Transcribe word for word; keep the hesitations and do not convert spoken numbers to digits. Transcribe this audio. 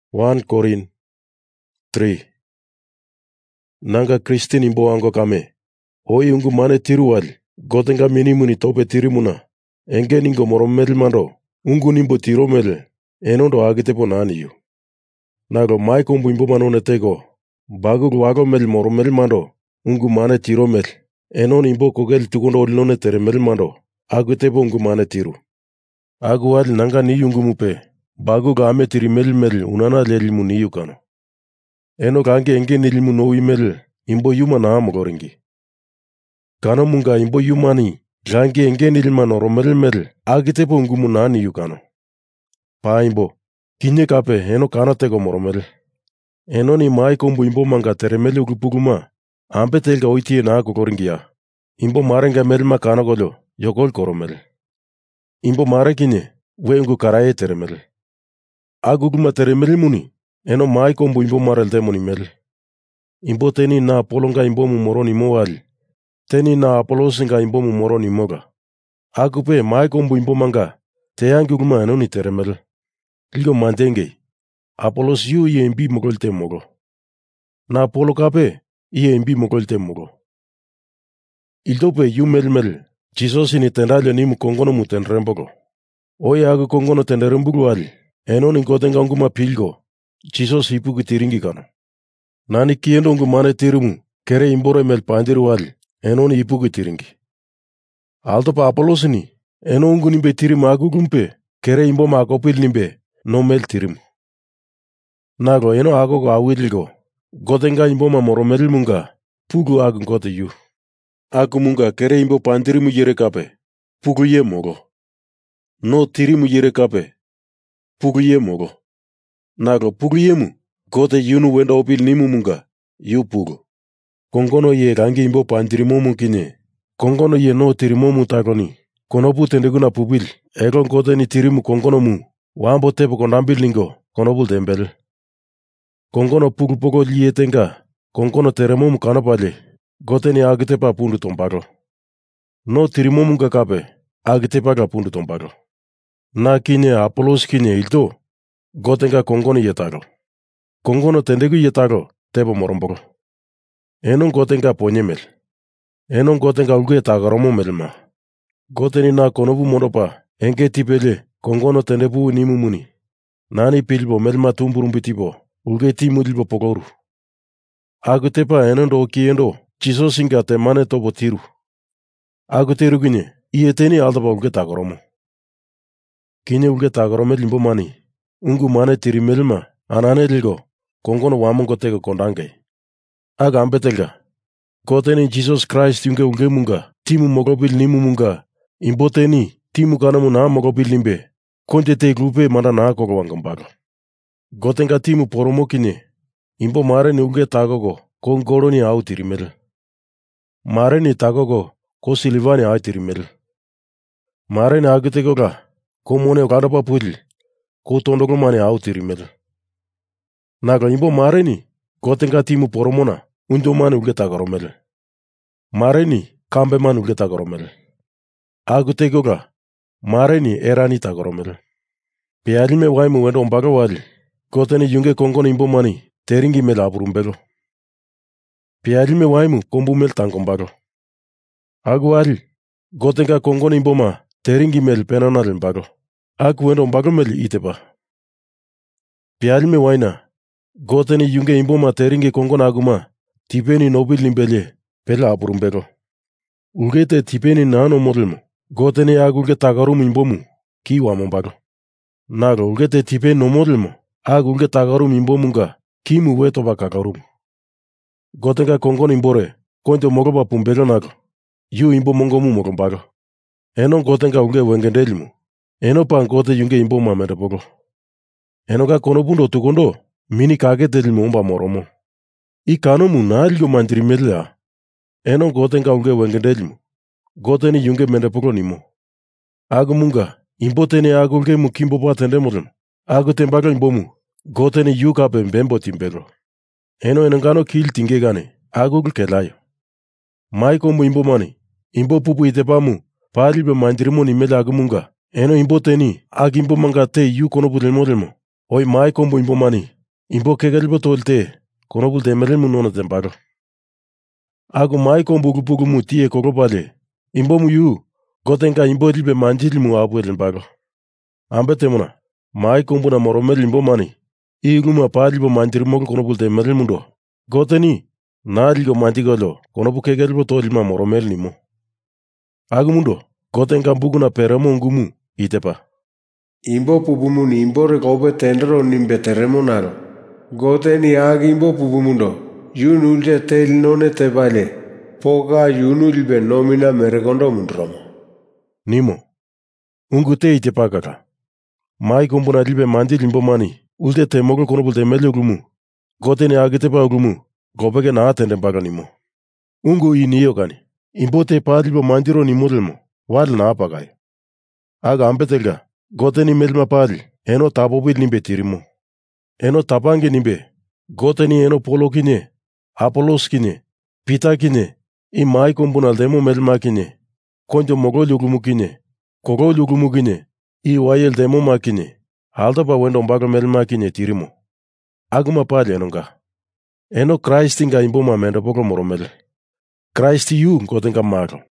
First Corinthians three. Nanga Kristin imbo ango kame. Hoi ungu mane tirual, gotenga minimuni tope tirimuna. Enge ningo moromel mando, ungu nimbo tiromel, enondo agitepo naniyu. Nago maikombu imbo manone tego, bagug wago mel moromel mando, ungu mane tiromel, enon imbo kogel tukondo olnone teremel mando, agitepo ungu mane tiru. Agu wal nanga ni ungu mupe, bagug ame tirimel mel unana lelimu niyu kano. Eno kange enge nilimu no imel, imbo yuma na amogoringi. Kano munga imbo yumani, kange enge nilima noromel mel, agitepo ungu munani yu kano. Pa imbo, kinye kape eno kana tego moromel. Eno ni mai kombu imbo manga teremel ugupuguma, ampe telga oitie na agogoringia. Imbo marenga melma kana golo, yogol koromel. Imbo mare kinye, we ungu karaye teremel. Aguguma teremel muni, eno mai kombu imbo marel demoni mel. Imbo teni na apolonga imbo mu moroni moal. Teni na apolosinga imbo mu moroni moga. Agupe mai kombu imbo manga, te anguguma eno ni teremel. Ligo mantenge. Apolos yu iye imbi mogol te mogo. Na apolo kape, iye imbi mogol te mogo. Ildope yu mel mel, Jesus ini tendalio ni mu kongono mu tenrembogo. Oye agu kongono tenderembugu al, eno ni gotenga unguma pilgo. Jesus hipugu tiringi kano. Nani kiendo ungu mane tirimu, kere imbore mel pandiru al, eno ni hipugu tiringi. Alto pa Apolos ni, eno ungu nimbe tirimu agu gumpe, kere imbo ma akopil nimbe, no mel tirimu. Nago eno agogo awilgo, gotenga imbo ma moromel munga, pugu agu gote yu. Agu munga kere imbo pandirimu yere kape, pugu ye mogo. No tirimu yere kape, pugu ye mogo. Nago pugu yemu, gote yunu wenda opil nimu munga, yu pugu. Kongono ye kangi imbo pandirimu kinye, kongono ye no tirimu tagoni, konopu tendeguna pubil, egon gote ni tirimu kongono mu, wambo tepo kondambil lingo, konopul tembel. Kongono pugu pogo liye tenga, kongono teremu kanapale, gote ni agitepa pundu tombaro. No tirimu munga kape, agitepa ka pundu tombaro. Na kinye Apolos kinye ilto, gotenga kongono yetago. Kongono tendegu yetago, tepo morombogo. Enon gotenga ponyemel. Enon gotenga ulge tagaromo melma. Goteni na konobu monopa, enge tipele, kongono tendebu nimu muni. Nani pilbo melma tumburumbitibo, ulge timu dilbo pogoru. Agutepa enon do kiendo, chiso singa te mane tobo tiru. Aguteru gine, ieteni aldaba ulge tagaromo. Kine ulge tagaromo limbo mani. Ungu mane tirimelma, anane ligo, kongono wamongo tego kondange. Aga ambetelga. Goteni Jesus Christ yunge ulge munga, timu mogobil nimu munga, imboteni, timu kanamu na mogobil limbe, konte te grupe manda na kogo wangambago. Gotenga timu poromo kine, imbo mare ni ulge tagogo, kongoro ni au tirimel. Mare ni tagogo, ko silivani au tirimel. Mare ni agitegoga, ko mone okadapa pudil, ko tondogo mane au tirimel. Naga imbo mare ni, gotenga timu poromona, undo mane ulge tagaromel. Mare ni, kambe mane ulge tagaromel. Agutegoga, mare ni erani tagaromel. Pialime waimu wendo ombaga wali, goteni yunge kongono imbo mani, teringi mel aburumbelo. Pialime waimu kombu mel tangombago. Agu wali, gotenga kongono imbo ma, teringi mel penanal mbago. Agu wendo ombago mel itepa. Pialime waina, goteni yunge imbo ma teringi kongono aguma, tipeni nobil limbele, pela aburumbelo. Ulgete tipeni nano modelmo, goteni agulge tagarum imbomu, ki wamombago. Nago ulgete tipeni no modelmo, agulge tagarum imbomunga, ki mu weto bakagarum. Gotenga kongono imbore, kointo mogoba pumbelo nago, yu imbo mongomu mogombago. Eno gotenga ulge wengendelimo, eno pa gote yunge imbo ma merebogo. Eno ga konobundo tukondo, mini kage delimo umba moromo. I kanomu na algo mandirimelea. Eno gotenga ulge wengendelimo, goteni yunge merebogo nimo. Agu munga, imbo tene agulge mukimbo pa tendemodem. Agu tembago imbomu, goteni yuka bembembo timbelo. Eno enongano kil tingegane, agugul kelayo. Mai komu imbo mani, imbo pupu itepamu, palibe mandirimo ni mele agumunga. Eno imbo teni, ag imbo manga te yu kono budelmodelmo. Oi mai kombo imbo mani, imbo kegelbo tolte, konobul temelel munono temparo. Aku mai kombugu pugu mutie kokopale, imbo muyu, gotenga imbo libe manjili mu abuel paro. Ambe temuna, mai kombu na moromel imbo mani, iguma palibo manjiri moko konobul temelel mundo. Goteni, naligo mantigolo, konobu kegelbo tolima moromel nimo. Aku mundo, gotenga bugu na peremo ngumu, itepa. Imbo pupumu ni imbo rekobe tendero nimbe teremo naro. Goteni agi imbo pupumundo, yunulje tel none te vale, poga yunulbe nomina meregondo mundromo. Nimo, ungute itepa kaka. Mai kombu na libe manjili imbo mani, ulte temogol konobul temelel gumu. Goteni agi tepa gumu, gobeke na atende mpaka nimo. Ungu iniyo kani, imbo te palibo manjiro nimo delmo, wal na apagai. Aga ambetelga, goteni melma pali, eno tapobil nimbe tirimo. Eno tapange nimbe, goteni eno polo kine, Apolos kine, Pita kine, i mai kombu na demo melma kine, konjo mogol yugumu kine, kogol yugumu kine, i wayel demo ma kine, halda pa wendo mpaka melma kine tirimo. Aguma pali enonga. Eno Christ inga imbo ma mendo poko moromel. Christ yu gotenga maro.